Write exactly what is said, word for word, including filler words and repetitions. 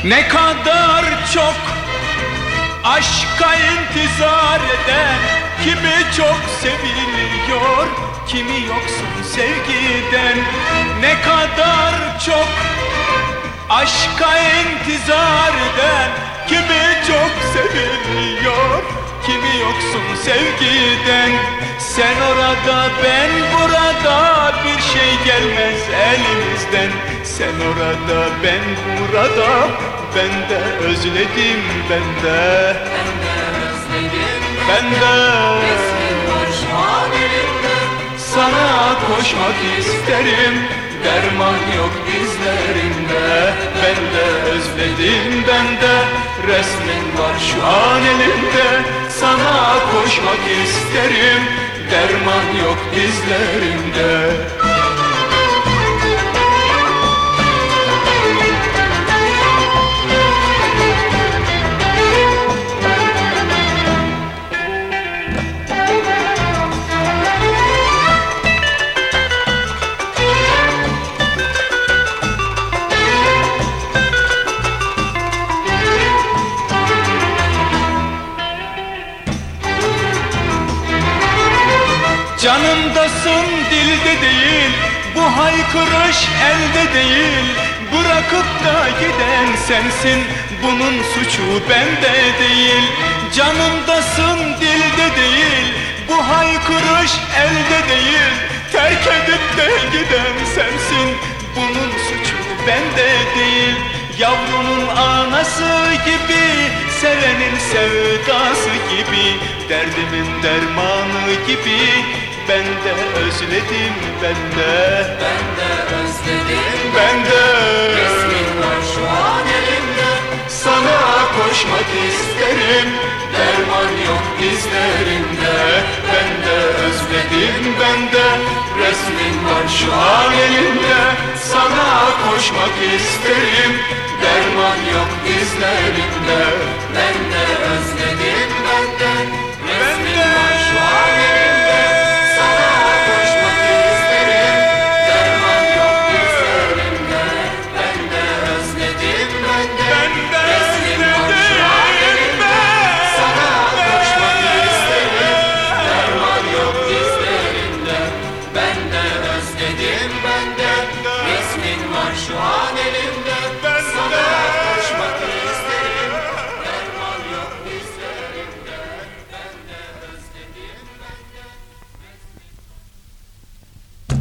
Ne kadar çok aşka intizar eden, kimi çok seviliyor, kimi yoksun sevgiden. Ne kadar çok aşka intizar eden, kimi çok seviliyor, kimi yoksun sevgiden. Sen orada ben burada, bir şey gelmez elimizden. Sen orada ben burada, ben de özledim ben de. Ben de özledim Ben de resmin var şu an elimde. sana koşmak isterim, derman yok dizlerimde. Ben de özledim ben de, resmin var şu an elimde. Sana koşmak isterim, derman yok dizlerimde. Canımdasın dilde değil, bu haykırış elde değil. Bırakıp da giden sensin, bunun suçu bende değil. Canımdasın dilde değil, bu haykırış elde değil. Terk edip de giden sensin, bunun suçu bende değil. Yavrunun anası gibi, sevenin sevdası gibi, derdimin dermanı gibi. Ben de özledim ben de. Ben de özledim Ben de resmin var şu an elimde. sana koşmak isterim, derman yok dizlerimde. Ben de özledim ben de, resmin var şu an elimde. Sana koşmak isterim, derman yok dizlerimde. Ben de özledim ben de